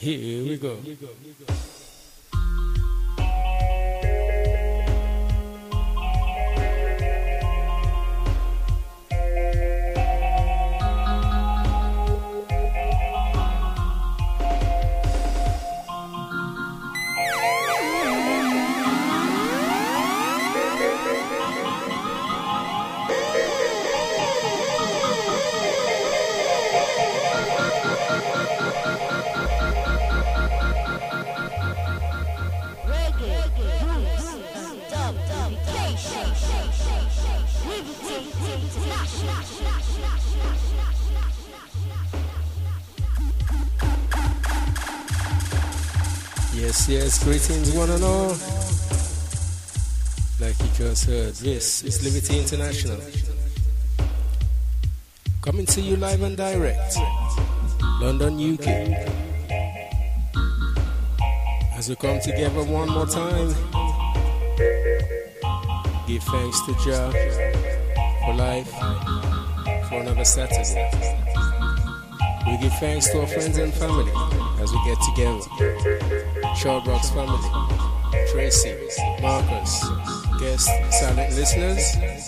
Here we go. Yes, greetings one and all. Like you just heard, this is Liberty International. Coming to you live and direct, London, UK. As we come together one more time, give thanks to Jah for life, for another Saturday. We give thanks to our friends and family as we get together. Shawbrock's family, Tracy, Marcus, guests, silent listeners.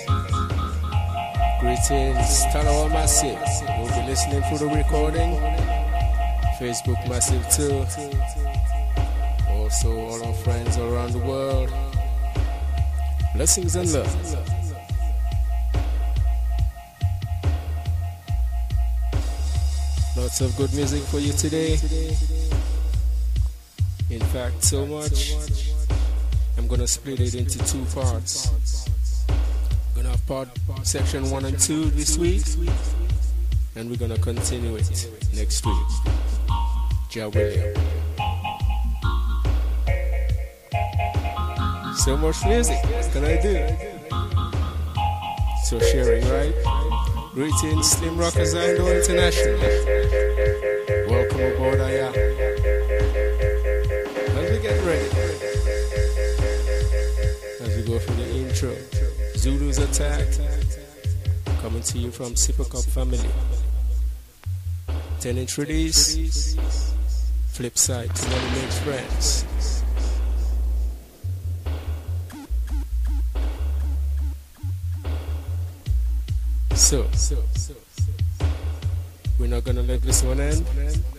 Greetings, Talawa Massive. We'll be listening through the recording. Facebook Massive too. Also all our friends around the world. Blessings and love. Lots of good music for you today. In fact, so much, I'm going to split it into two parts. I'm going to have part section 1 and 2 this week, and we're going to continue it next week. Jah William. So much music, what can I do? So sharing, right? Greetings, Slim Rockers Indo International. Welcome aboard, Aya. Get ready as we go through the intro. Zulu's Attack, coming to you from Sipper Cup family. 10 inch release, flip side to Money Makes Friends. So we're not gonna let this one end.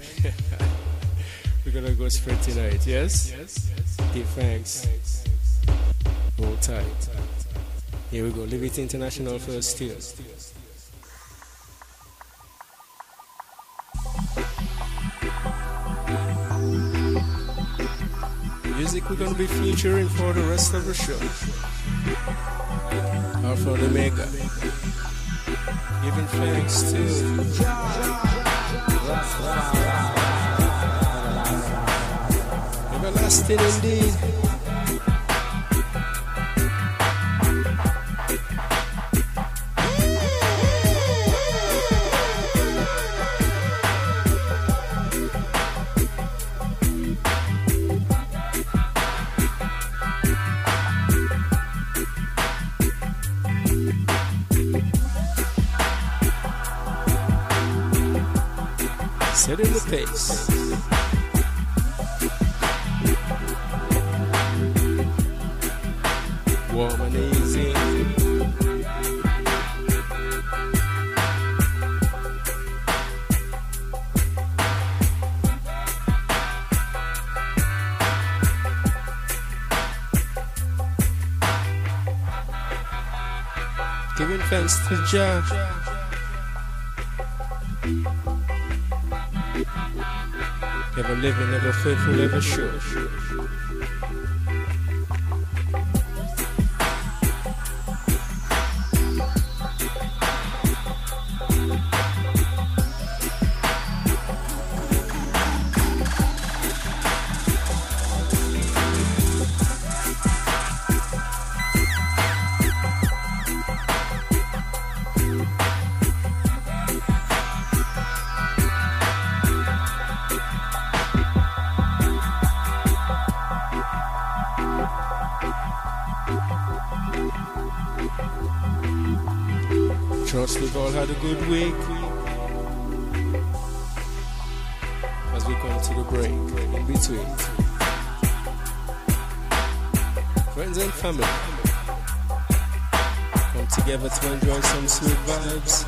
We're gonna go straight tonight, yes? Give thanks. Hold tight. Here we go, Liberty International first still. Music we're gonna be featuring for the rest of the show. Alpha and Omega. Giving thanks to everlasting indeed. Setting the pace. Warm and easy. Giving thanks to Jah. Ever living, ever faithful, ever sure. Trust we've all had a good week as we come to the break. to it. Friends and family come together to enjoy some sweet vibes.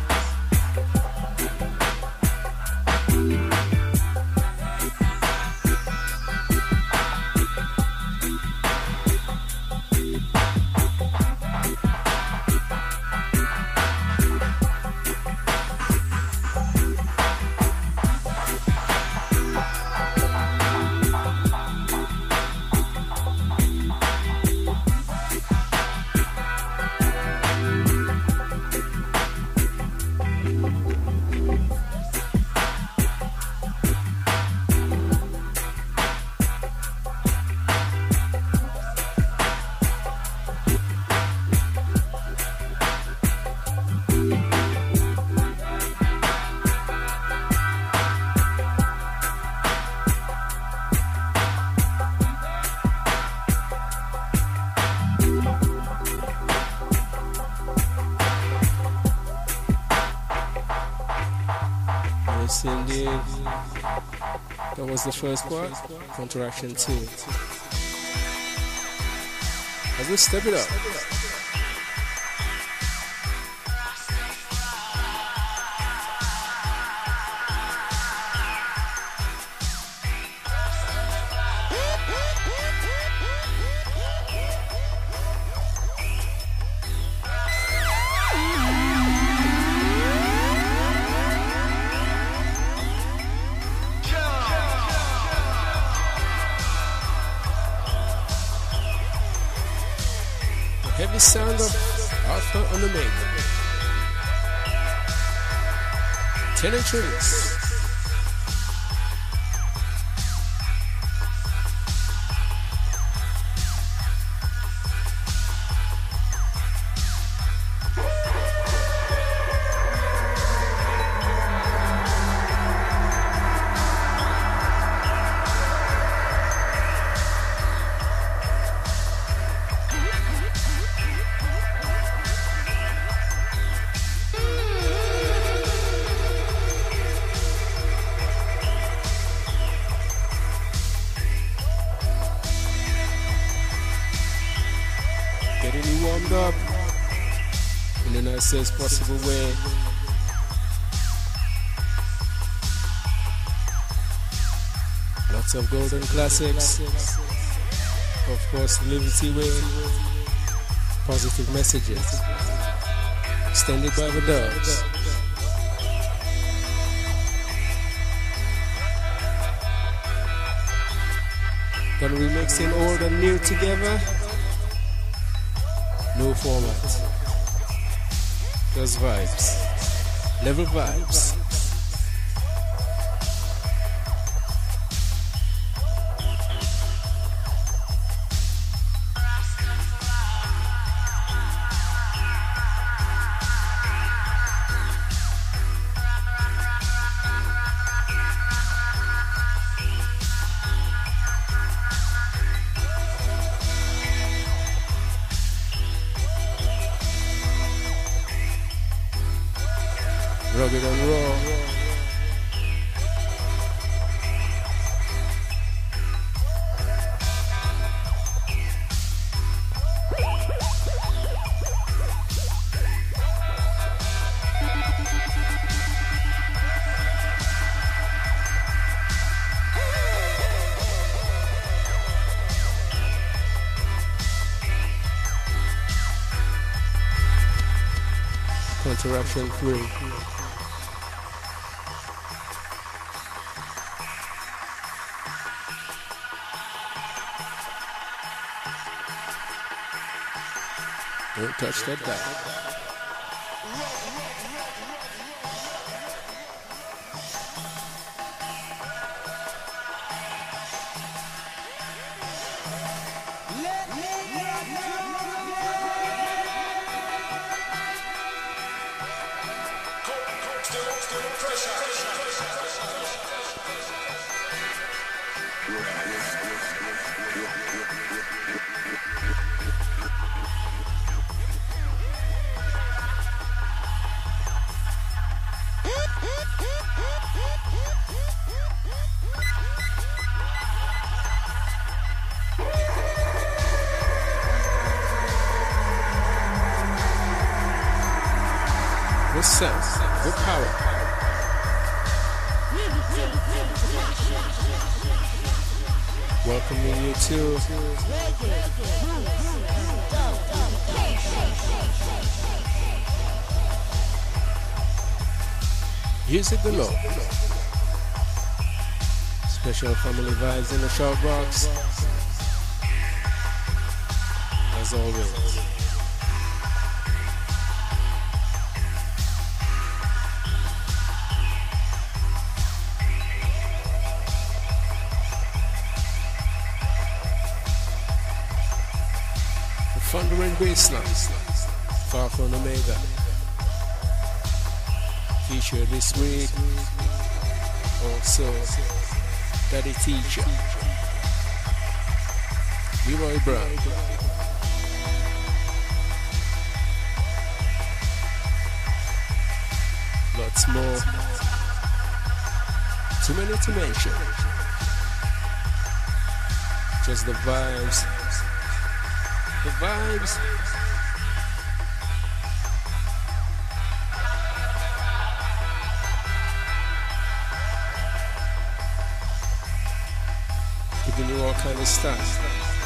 Yes, indeed. That was the first part. Counteraction 2. I will step it up. Heavy sound of Arthur on the make. Tenant Trees. Getting you warmed up in the nicest possible way. Lots of golden classics. Of course, the Liberty Way. Positive messages. Extended by the Dubs. Gonna be mixing old and new together. No format, just vibes, level vibes. Rugged and raw. Counteraction 3. Don't touch that dial. good sound, good power. Welcoming you to Music Galore. Special family vibes in the shout box. As always. The thundering bassline, far from Omega. Feature this week. Also, Daddy Teacher, Leroy Brown. Lots more. Too many to mention. Just the vibes. The vibes. Giving you all kind of stuff.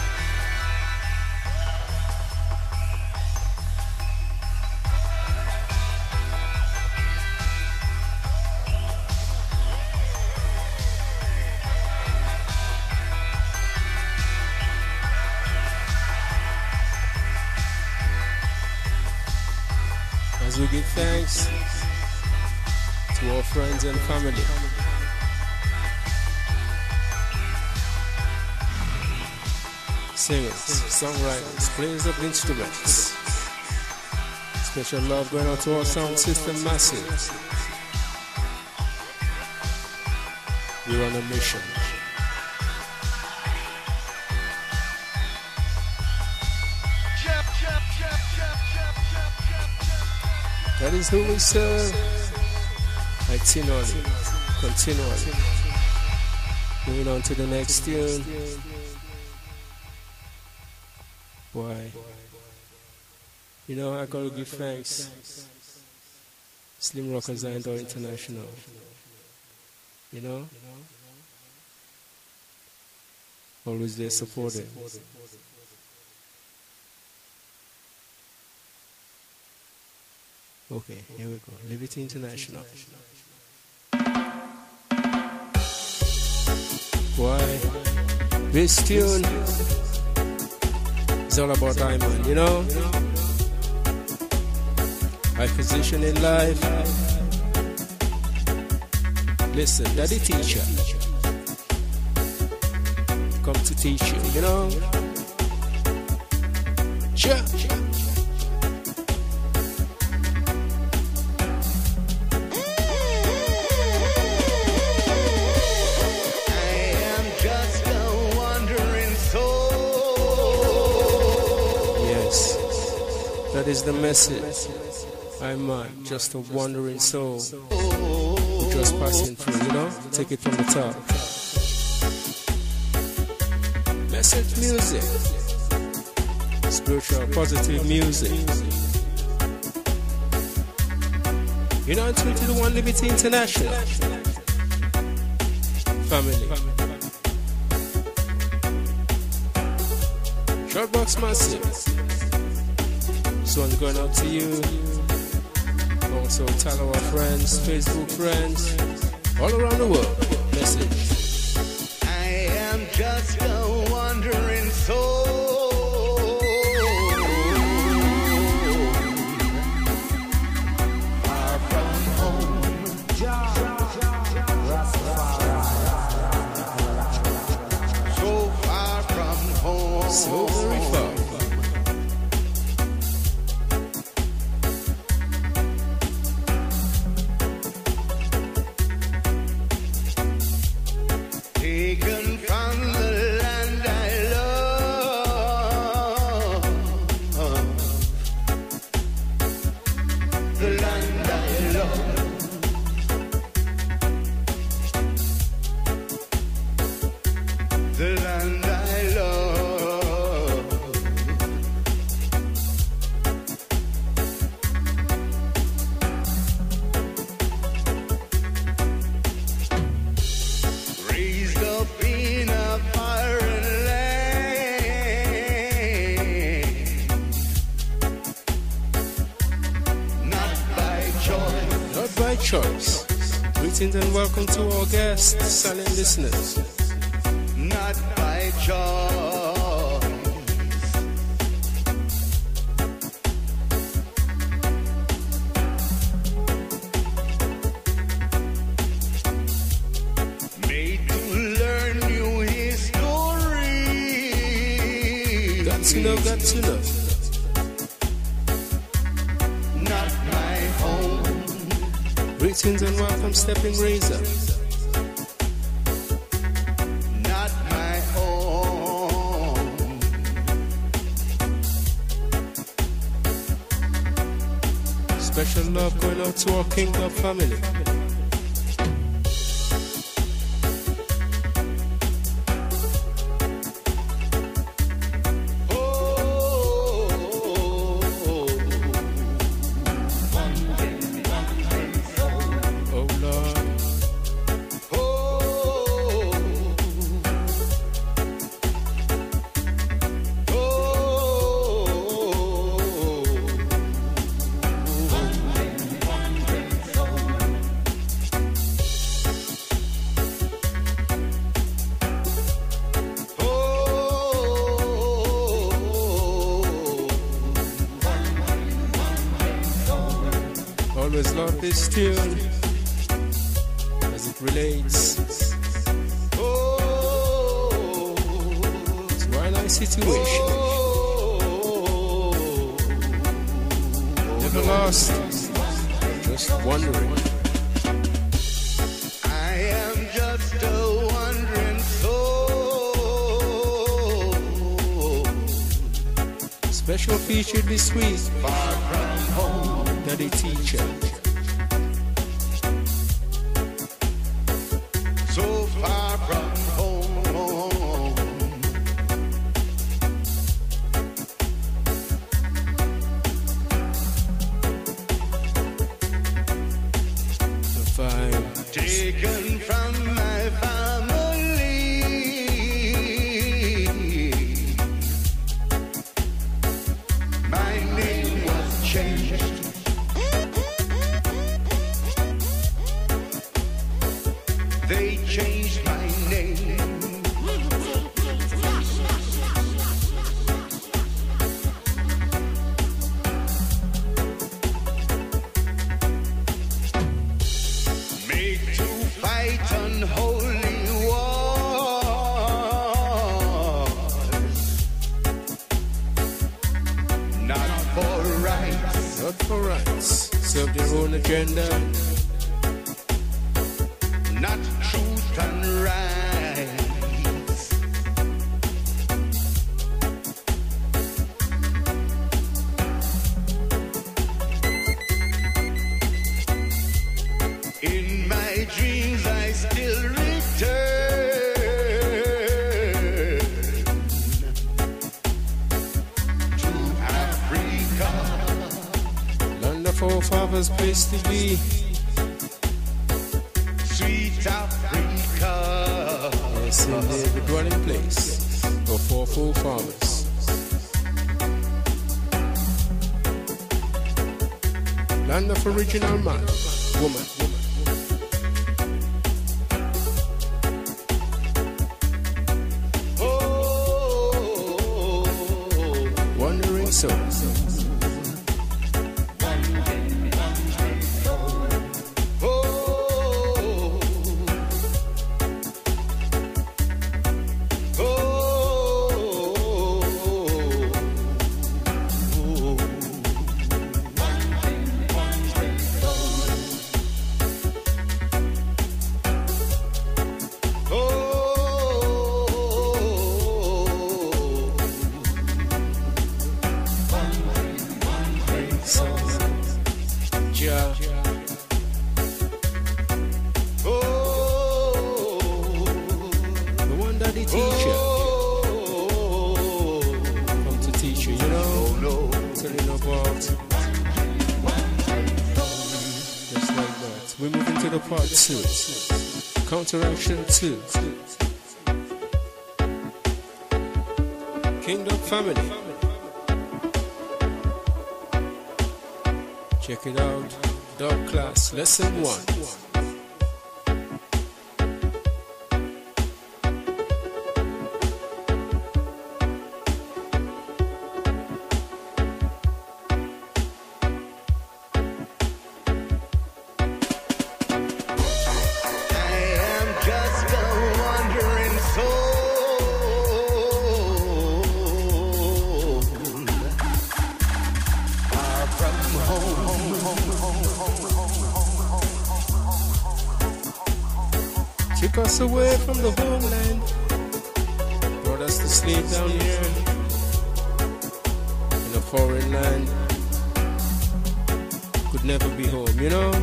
As we give thanks to our friends and family. Singers, songwriters, players of instruments. Special love going out to our sound system massive. We're on a mission. That is who we serve. Continually. Moving on to the next tune. Why? You know, I gotta give thanks. Slim Rockers and International. You know? Always there supporting. Okay, here we go. Liberty International. Why? This tune is all about Diamond, you know? My position in life. Listen, Daddy Teacher. Come to teach you, you know? Sure. That is the message. I'm just a wandering soul. Just passing through, you know? Take it from the top. Message music. Spiritual, positive music. You know, 21 Liberty International. Family. Shortbox Massive. This one's going out to you. Also tell our friends, Facebook friends, all around the world. Message. I am just a wandering soul. Far from home. So far from home. So very far. The land I love. choice. Greetings and welcome to our guests, silent listeners. Not by choice. Made to learn new history. Got to know, got to know. Not my home. Greetings and welcome, Stepping Razor. Not my home. Special love going out to our Kingdom family. Oh Lord, always love this tune as it relates to our nice situation. Never lost, just wondering. I am just a wandering soul. Special feature this week, Far from home. Daddy Teacher. So far from home. The vibe. Taken from my family. My name was changed. They changed my name. Made to fight unholy wars. Not for rights. Not for rights, serve their own agenda. Not truth and rights. In my dreams I still return to Africa. Land of our fathers' place to be. Sweet Africa. Yes, indeed, the dwelling place of our forefathers. Land of original man, woman. Oh, Wandering souls. Ja. The one that the teacher come to teach you, you know, telling about just like that. We move into the part 2, counteraction 2. Kingdom family. Check it out. Dub class, lesson 1. Took us away from the homeland, brought us to sleep down here in a foreign land. Could never be home, you know.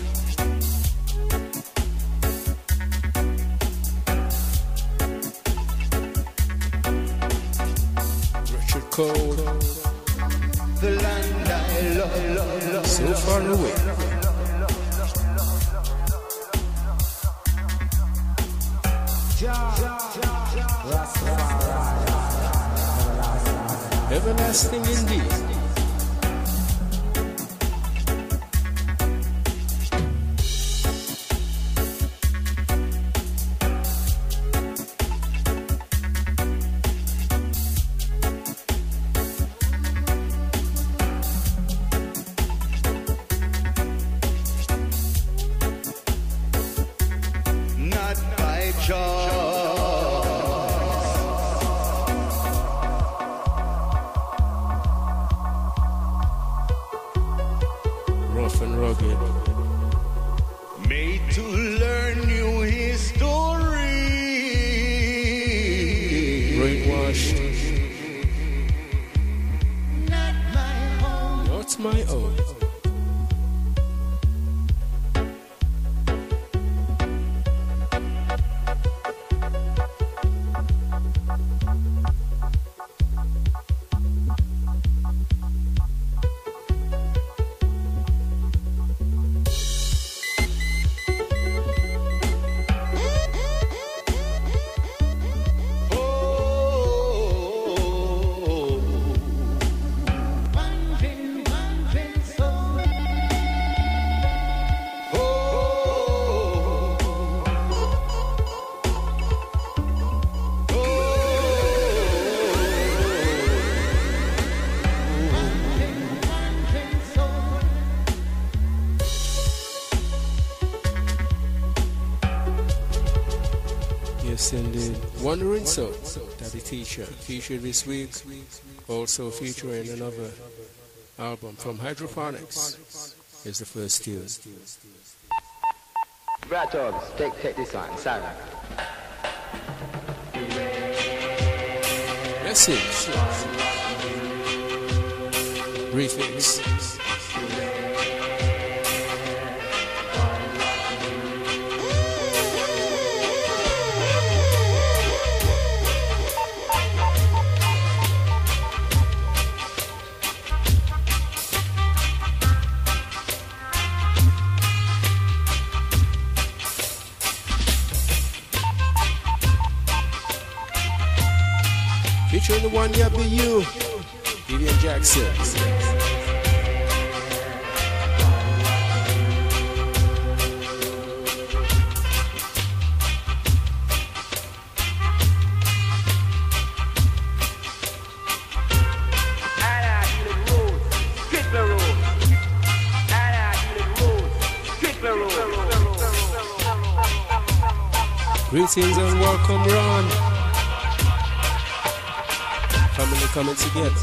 Richard Cole, The land I love, so far away. Everlasting indeed. not by choice. Rough and rugged. Made to learn new history. Brainwashed. Not my home. Not my own. Yes, indeed. Wandering Soul, Daddy Teacher, featured this week, also featuring another album from Hydroponics, is the first tune. Right, Orbs, take this one, sorry. Message. Refix. Featuring the one yeah be you, Vivian Jackson. Greetings and welcome round. Family coming together.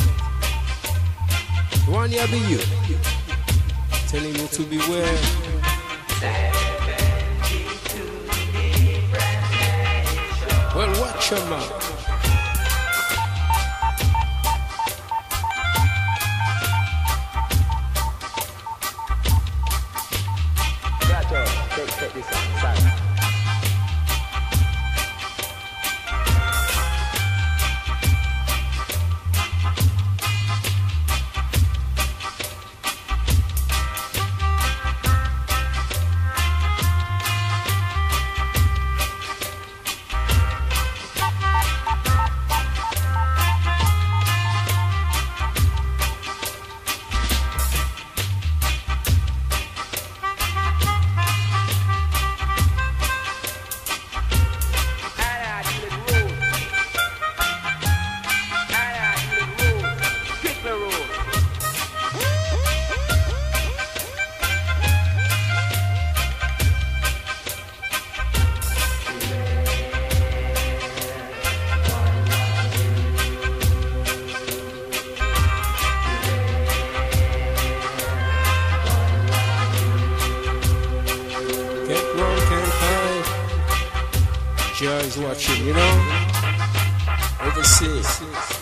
One year be you, telling you to beware. Well, watch your mouth. Right, Orbs, take this one, sorry. watching, you know? Overseas.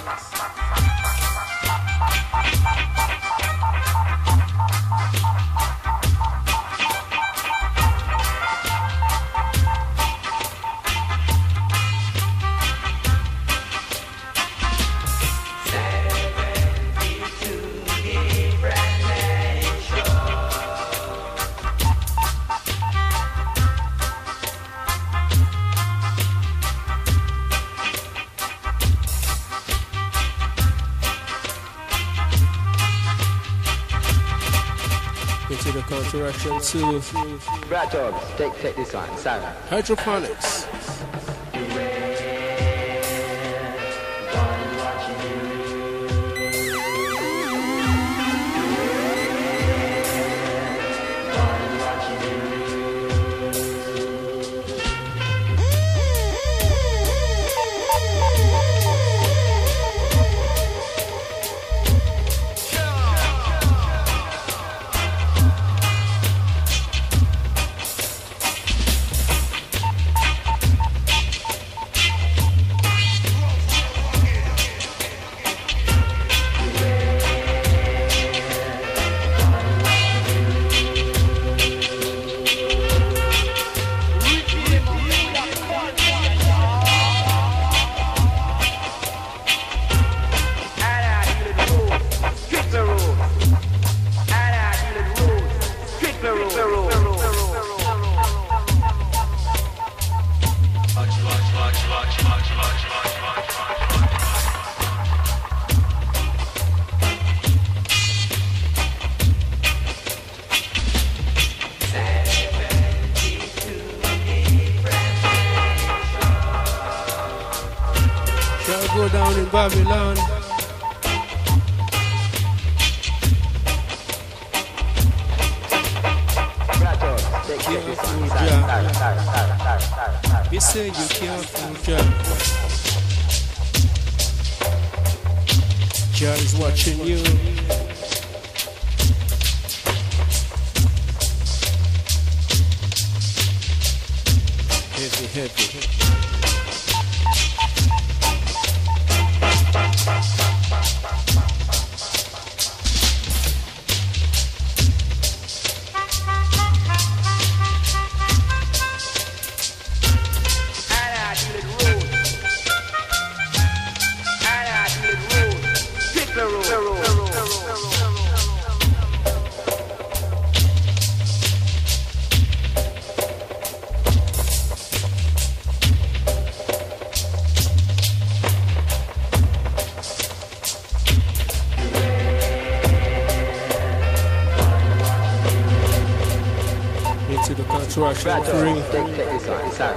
Into the counteraction to Right, Job, take this one, Sam. hydroponics. Shall go down in Babylon. Right, Job, take this one, Sam. We say you can't fool Jah. Jah is watching you. Heavy, heavy. Into the counteraction Right, three. Job, take this one, Sam.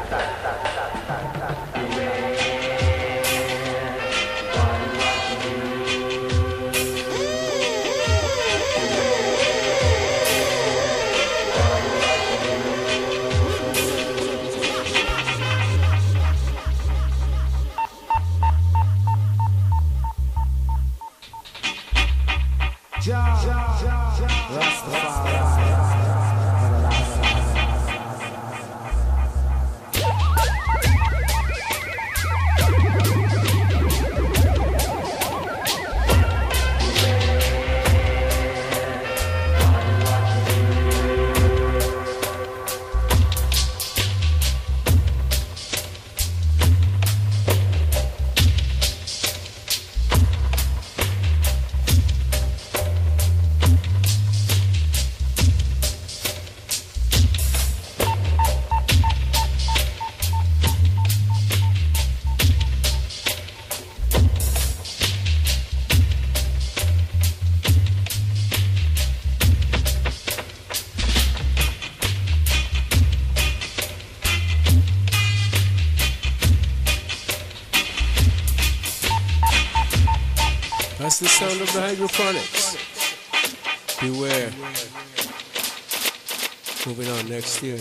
That's the sound of the hydroponics. Beware. Moving on next year.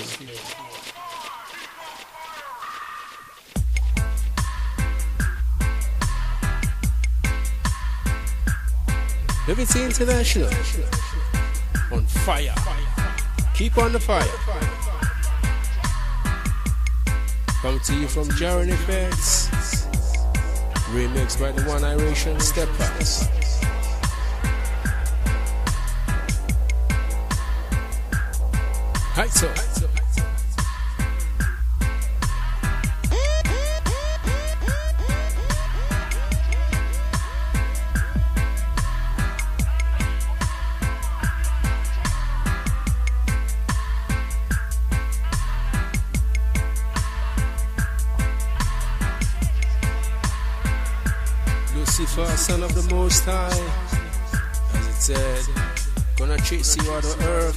Liberty International. On fire. Keep on the fire. Come to you from Jaron Effects, remixed by the One Iration Steppers. Hi, so. Lucifer, son of the Most High, as it said, gonna chase you out of earth.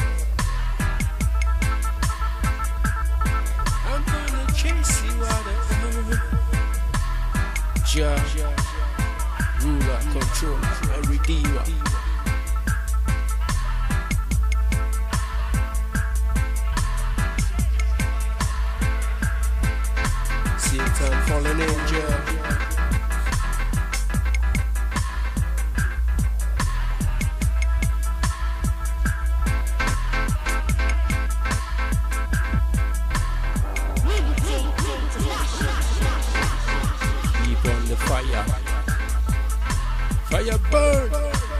I'm gonna chase you out of earth. Jah, ruler, controller, and redeemer. Satan, fallen angel. Fire burn.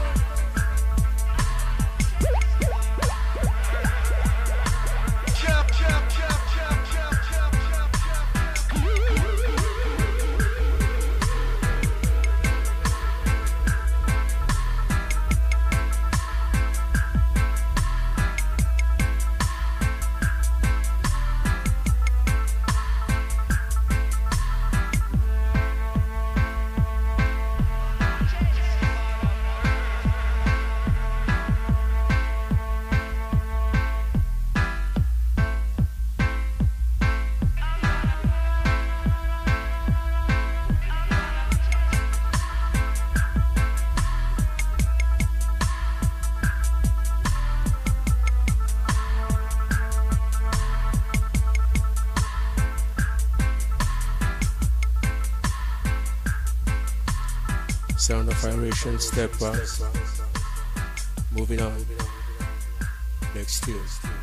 Sound of Iration Steppers. Moving on. Next tune.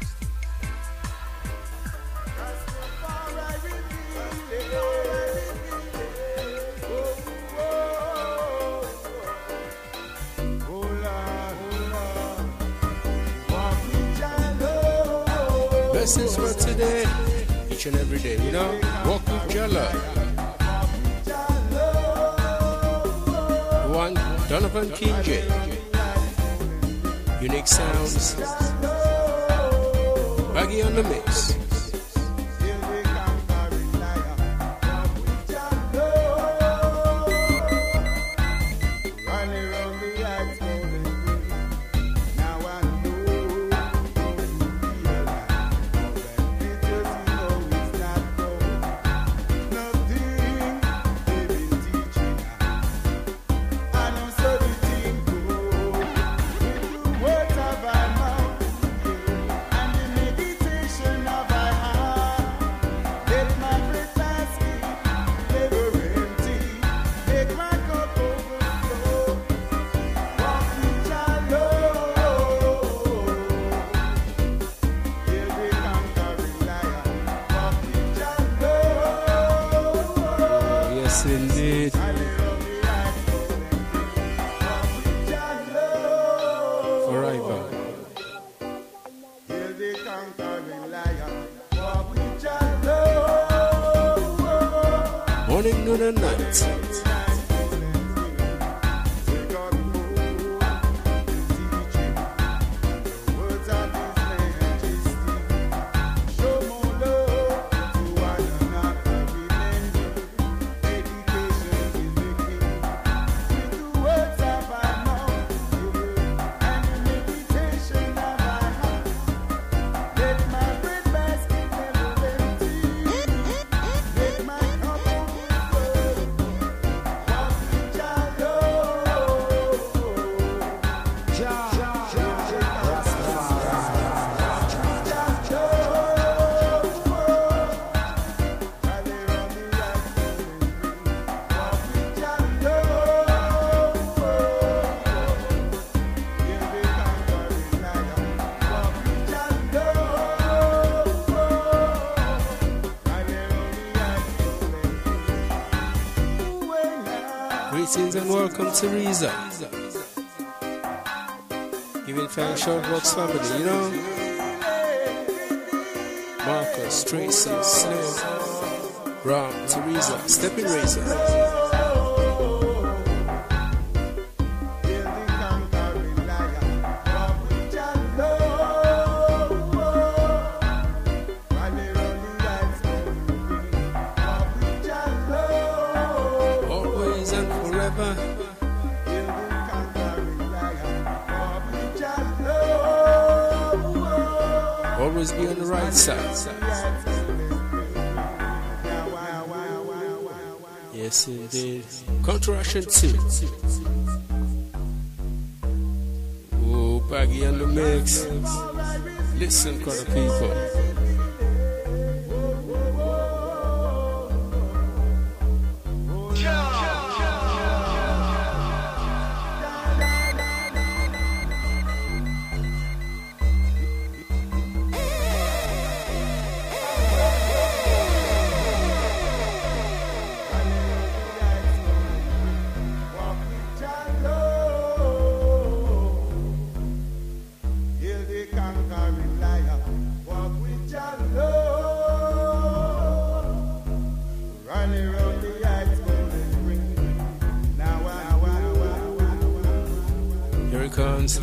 Blessings for today, each and every day, you know. Walk with your love. One, Donovan King J. Unique sounds. Baggy on the mix. Indeed. Forever. Morning, noon, and night. Greetings and welcome to Reza. Giving thanks, Shortbox family, you know. Marcus, Tracy, Slim, Ram, Teresa, Stepping Razor. Always be on the right side. Yes, indeed. Counteraction 2. Oh, Baggy on the mix. Listen, kind of people. Here it comes.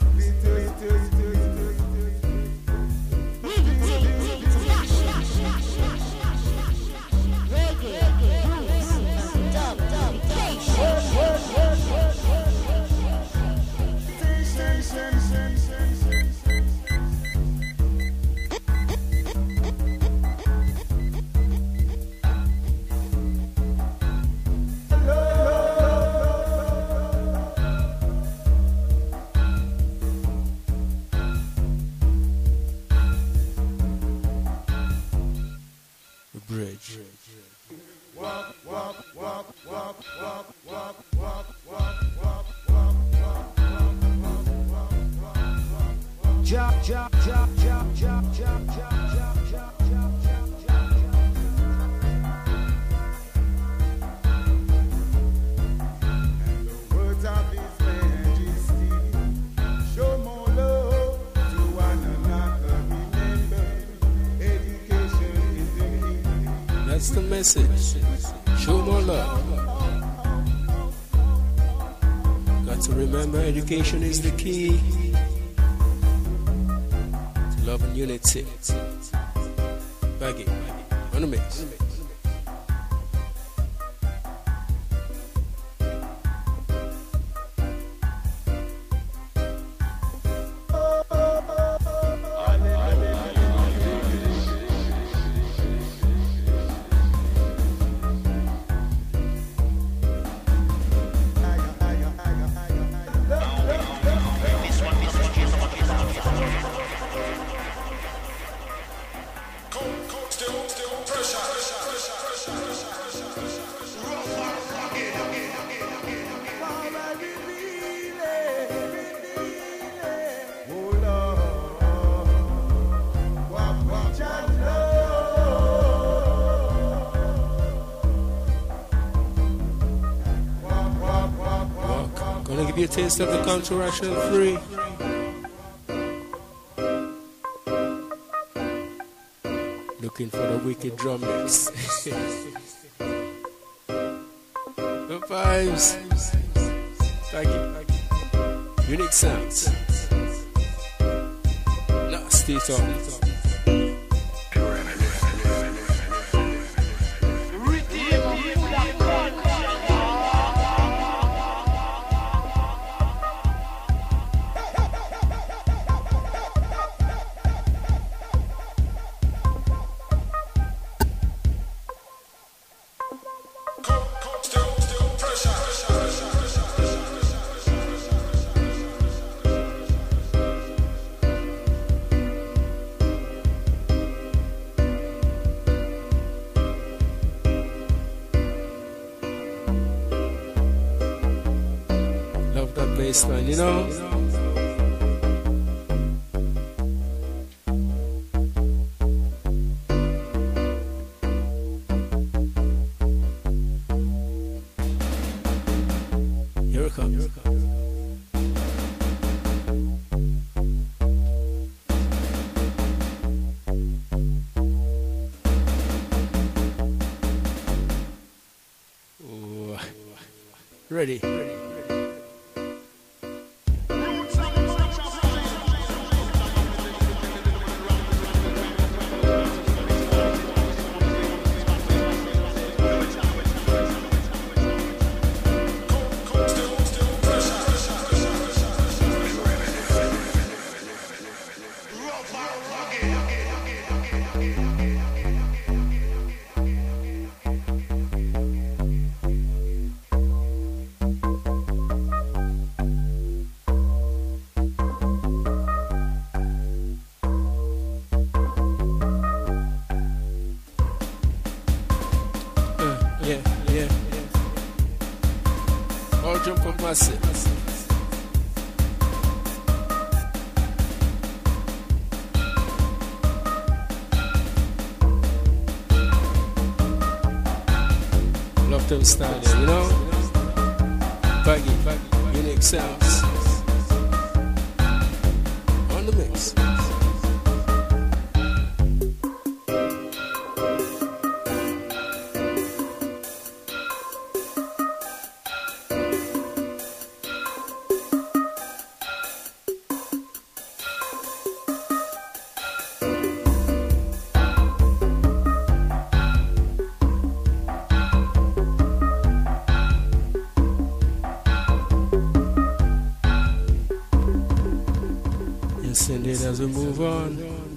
Bridge. Walk, walk, walk, walk, walk, walk, walk, walk, walk, walk, walk, walk, jump, jump, jump, jump, jump, jump, jump, jump, jump, jump, jump, jump. And the words of His Majesty show more love to one another. Remember, education is the key. That's the message. Show more love. Got to remember, education is the key to love and unity. Baggy on the mix. Gonna give you a taste of the Counteraction 3. Looking for the wicked drum mix. The vibes. Thank you. Unique sounds. Nasty talk. Baseline, you know. comes. Ooh. Ready. Yeah. All jump up massive. Love them style, you know? Baggy, unique sounds. On the mix. Yes, indeed, as we move on.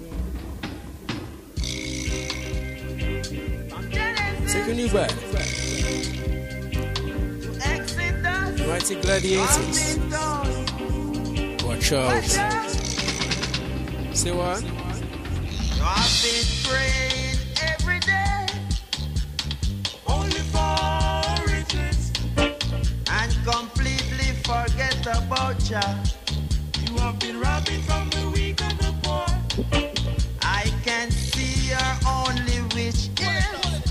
Taking you back. Mighty Gladiators. Watch out. Say what? I've been praying every day, only for riches, and completely forget about ya. You have been robbing from the weak and the poor. I can see your only wish is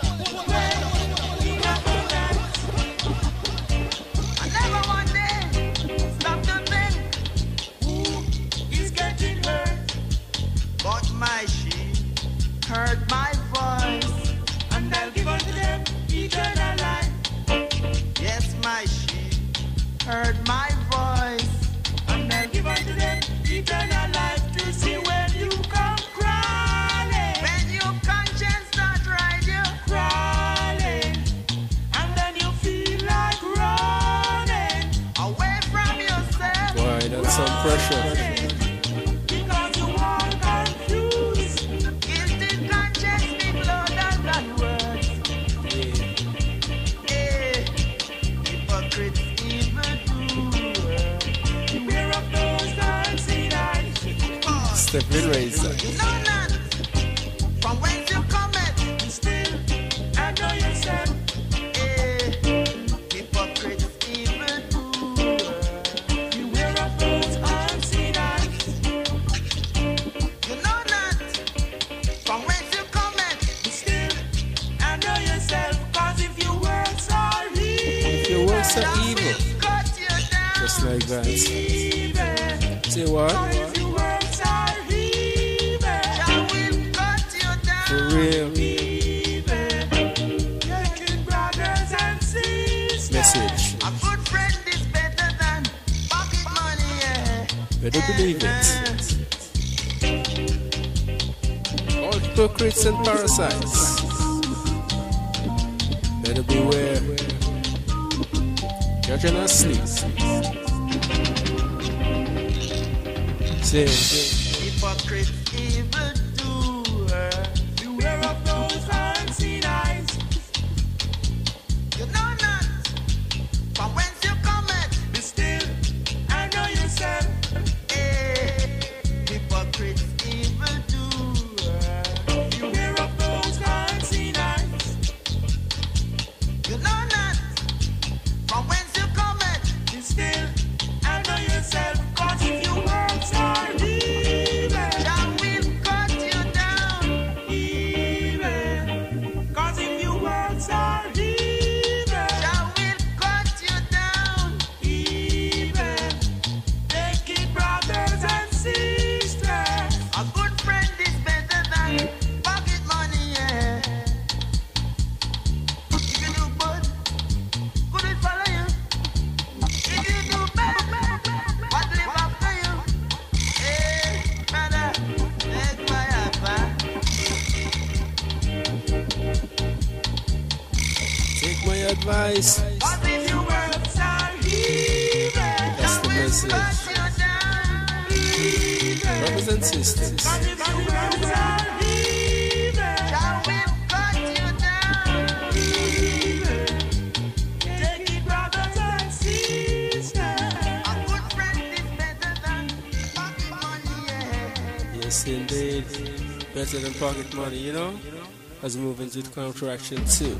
I never one day stop to think who is getting hurt, but my sheep heard my voice, and I'll give unto them eternal life. Yes, my sheep heard my voice, and I'll give unto them eternal life, to see when you come crawling. When your conscience not right, you crawling, and then you feel like running away from yourself. Boy, that's some pressure. Because you are confused. Guilty conscience be louder than words. Hypocrites, evildoers. Beware of those unseen eyes. Step in, Razor. You know not from whence you cometh. Be still and know yourself. Hypocrites, evildoers. Beware of those unseen eyes. You know not from whence you cometh. Be still and know yourself. 'Cause if your works are evil, If your works are Jah will evil, cut you down. just like that. Evil. Say what? If your works are evil, Jah will cut you down. For real. Taking brothers and sisters. Message. A good friend is better than pocket money, yeah. Better believe it. All hypocrites and parasites. Better beware. Judge and not sleep. Say, Hypocrite, evildoer. Beware of those unseen eyes. You know not from whence you cometh. Be still and know yourself. Hypocrite, evildoer. Beware of those unseen eyes. You know not from whence you cometh. Be still and know yourself. 'Cause if your works are evil, Jah will cut you down. Evil. 'Cause if your works are evil, Jah will cut you down. Take my advice. But if you work hard, even That's the message. Brothers and sisters. but if you work hard, even will cut you down. Take it, brothers and sisters. A good friend is better than pocket money, yeah. Yes, indeed. Better than pocket money, you know? As we move into the counteraction too.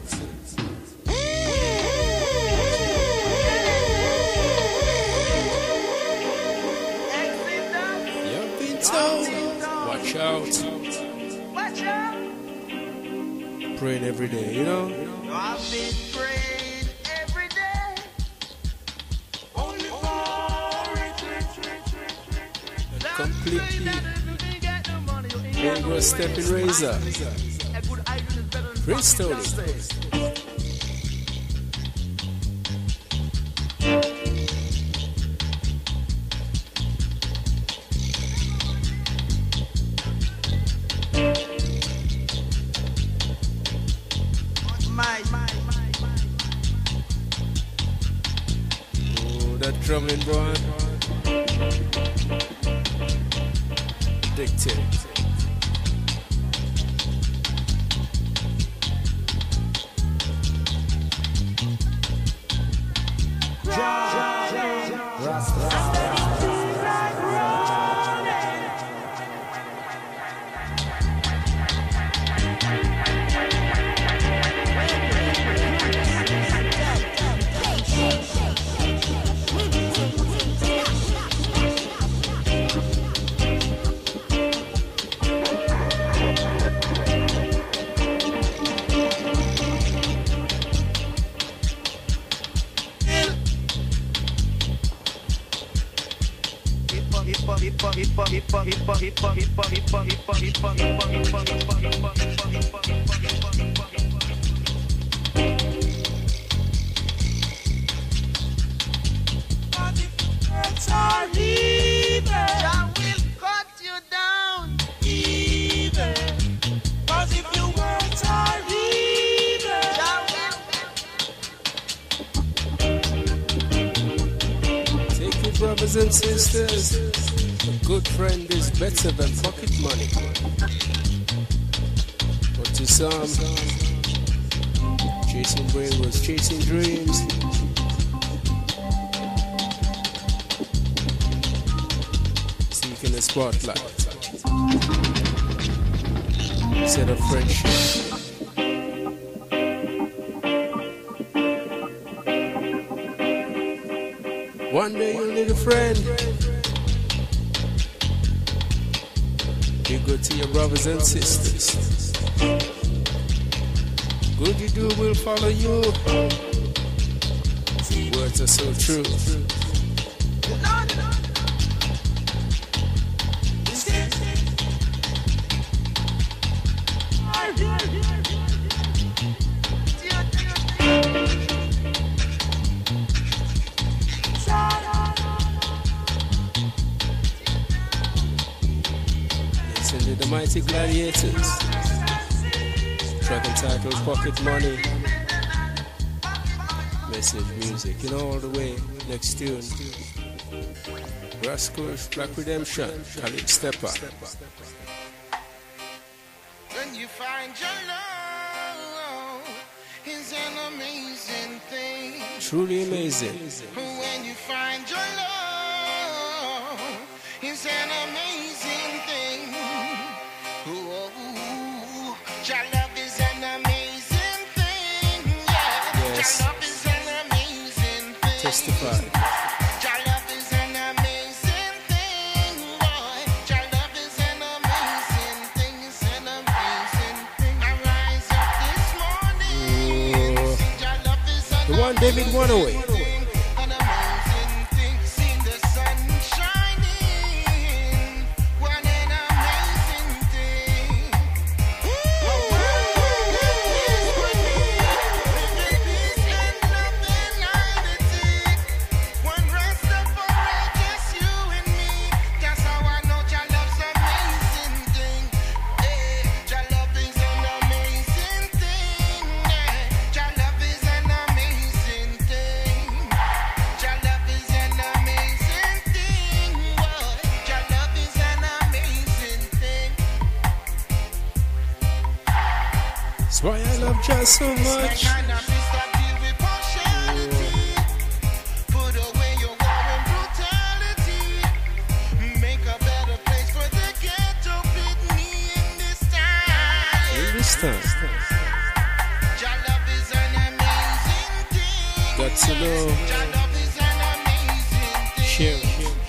You've been told. Watch out. Watch out. Praying every day, you know? I've been praying every day. Only for it. Completely dangerous stepping razor. Prince Tony. Oh, that drumming boy. Addicted. Brothers and sisters, a good friend is better than pocket money. But to some, chasing brain was chasing dreams. Seeking the spotlight instead of friendship. One day you'll need a friend. You go to your brothers and sisters. Good you do will follow you. Words are so true. The Mighty Gladiators. Track entitled Pocket Money. Message music, you know, all the way. Next tune. Rascals, Black Redemption, Khalid Stepper. When you find your love is an amazing thing. Truly amazing. When you find your love is an amazing thing. Your love is an amazing thing. Yeah. Yes. Your love is an amazing thing. Testify. Your love is an amazing thing, boy. Your love is an amazing thing. It's an amazing thing. I rise up this morning. Sing your love is an The one David won away. thing. An amazing thing. See the sun shining. What an amazing thing. Your love is an love just so much. Got to know. Share.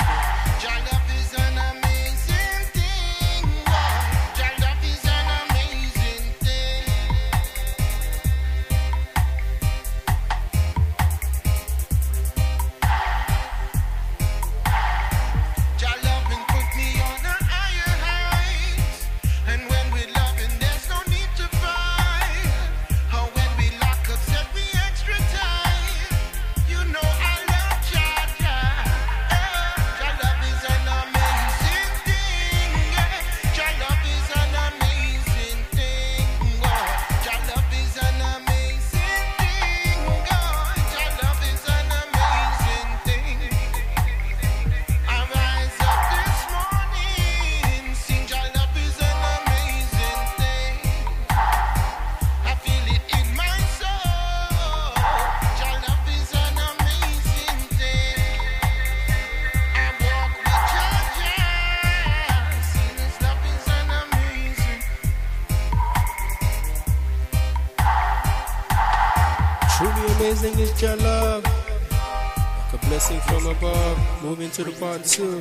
Amazing is your love, like a blessing from above. Moving to the part 2.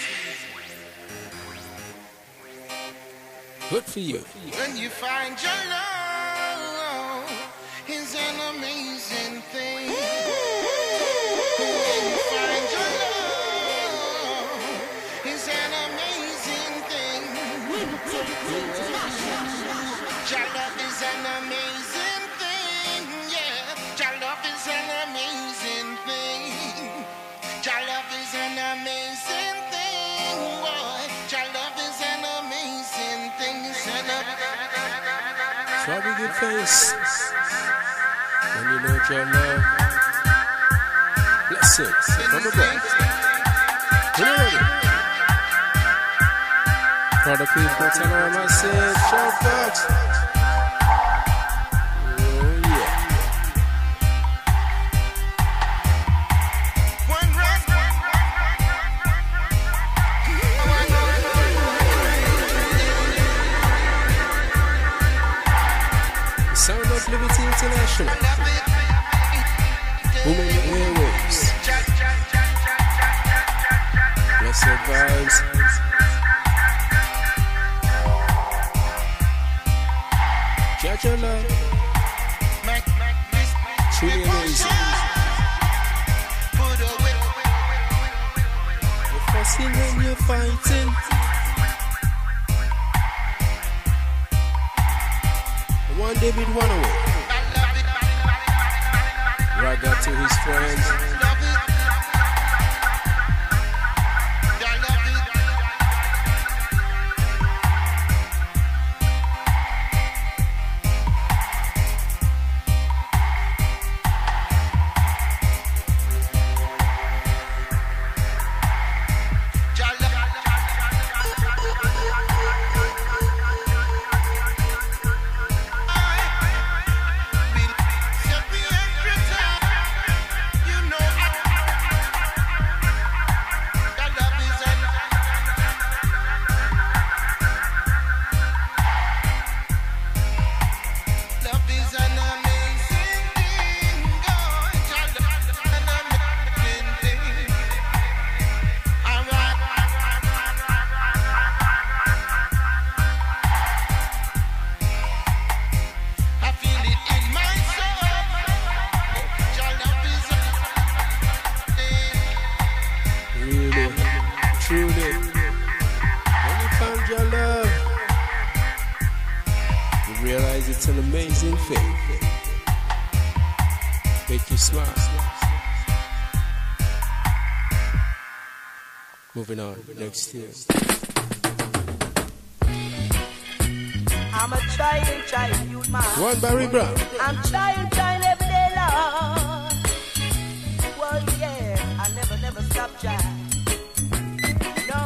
Good for you. When you find your love, is an amazing thing. When you find your love, is an amazing thing. Your love is an amazing thing, yeah. Your love is an amazing thing. Your love is an amazing thing, boy. Your love is an amazing thing. So have a good face when you know your love. Let's sing from the back. You know ready? For the people, tell them I said, shout out. Liberty International. Women in Airways. Blessed vibes. Jaja love. Truly amazing. You're fussing when you're fighting. One David one away. Raga to his friends. It's an amazing thing. Make you smile. Moving on, next year. I'm a trying, youth man. One Barry Brown. I'm trying every day, Lord. Well, yeah, I never stop trying. No.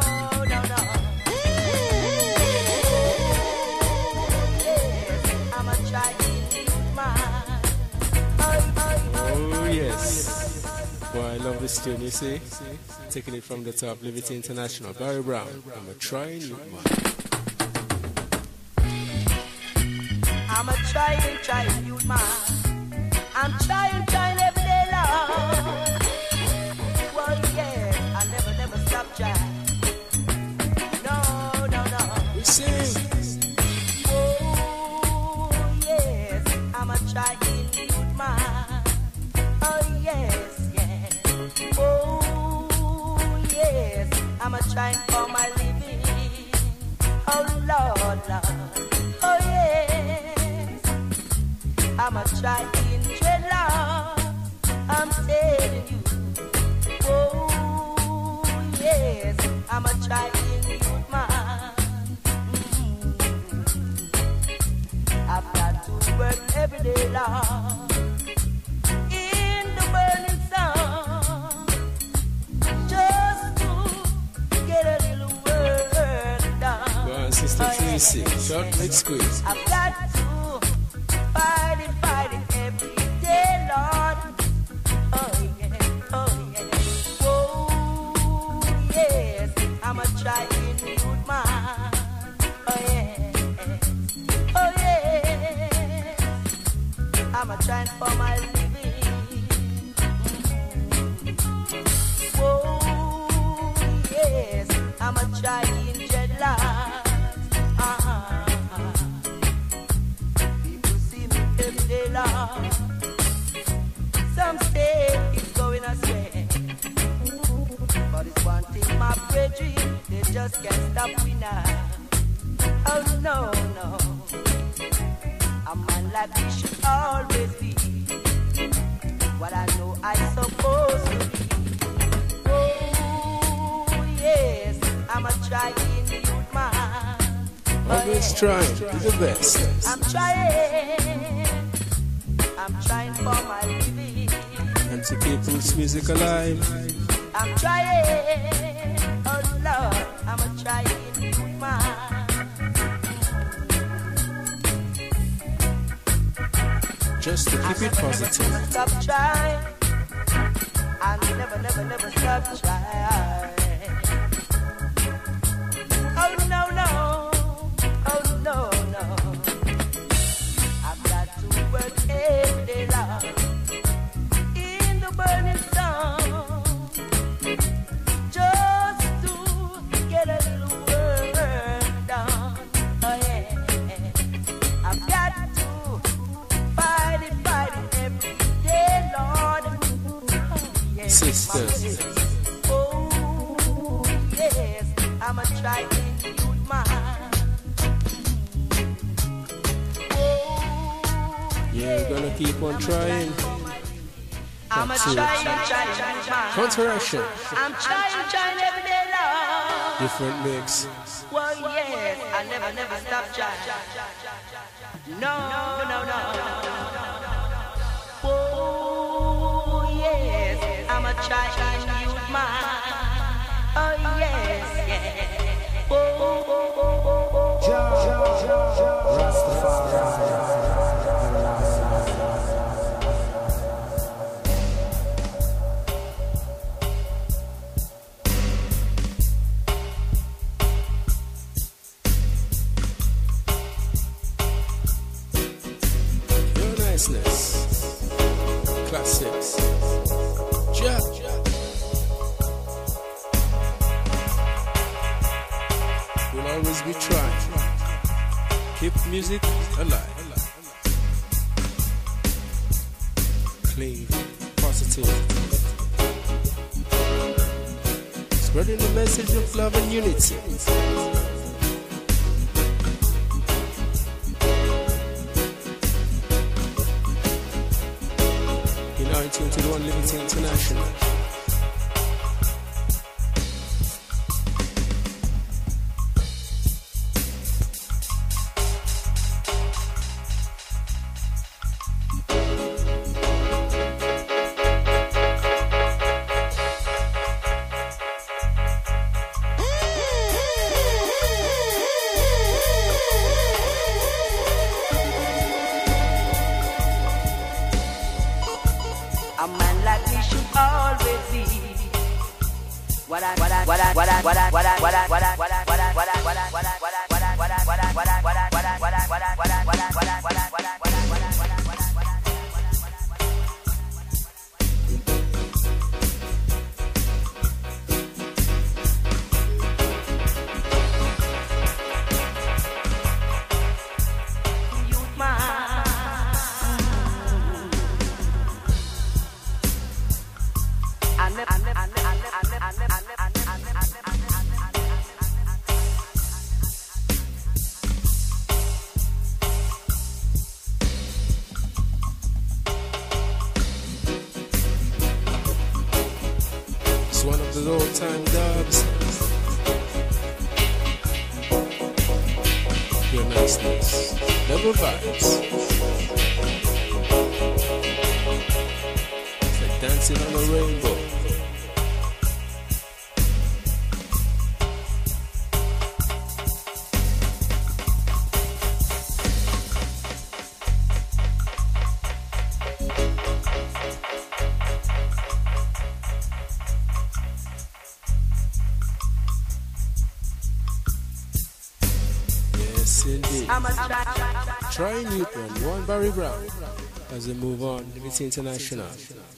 Yes, I'm a trying, Boy, I love this tune, you see? Taking it from the top, Liberty International. Barry Brown, I'm a trying youth man. I'm a trying youth man. I'm trying every day, Lord. Well, yeah, I never stop trying. No. We sing. Oh, yes, I'm a trying youth man. Oh, yes. Oh, yes, I'm a trying for my living. Oh, Lord. Oh, yes, I'm a trying dreadlock. I'm telling you. Oh, yes, I'm a trying youth man. I've got to work every day, Lord. In the burning sun. Just to get a little work done. Go on, Sister Tracy. Short leg squeeze. I've got to fight it every day, Lord. Oh yeah. Oh yes, I'm a trying youth man. Oh yeah. Oh yes, I'm a trying for my living. Yes, I'm a trying dreadlock. People see me every day, Lord. Some say it's going astray, but it's one thing, my brethren, they just can't stop me now. Oh no, a man like me should always be what I know I supposed to be. Yes, I'm a trying youth man. Always trying, do the best. I'm trying for my living. And to keep roots music alive. I'm trying, oh Lord, I'm a trying youth man. Just to keep it positive. Stop trying, and never stop trying. Oh no, I've got to work every day, Lord, in the burning sun, just to get a little work done. Oh yeah, I've got to fight it every day, Lord. Oh, yes, Sisters. Oh yes, I'm a trying youth man. Yeah, we're gonna keep on trying. I'm a trying man. Counteraction. I'm trying every day, Lord. Different mix. Well, yes, I never stop trying. No. Oh, yes, I'm a trying youth man. Oh, yes. Your niceness. Classics. Ja. We'll always be trying. Keep music alive. Clean, positive. Spreading the message of love and unity. You're now in tune to the One Liberty International. A man like me should always be what I It's one of the old time dubs. Pure niceness. Double vibes. It's like dancing on a rainbow. Yes, indeed. Try Newton, one Barry Brown, as we move on with International.